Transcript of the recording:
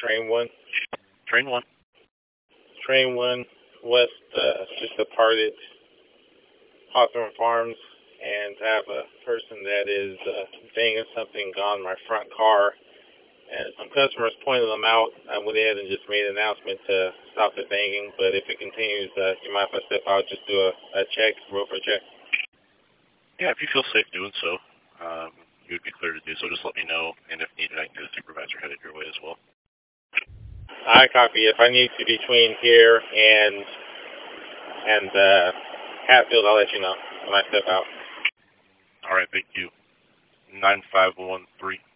Train 1. Train 1. Train 1 West just departed Hawthorne Farms, and I have a person that is banging something on my front car. And some customers pointed them out. I went ahead and just made an announcement to stop the banging, but if it continues, you mind if I step out, just do a check, roll for a check? Yeah, if you feel safe doing so, you would be clear to do so. Just let me know, and if needed, I can get a supervisor headed your way as well. I copy. If I need to between here and Hatfield, I'll let you know when I step out. All right, thank you. 9513.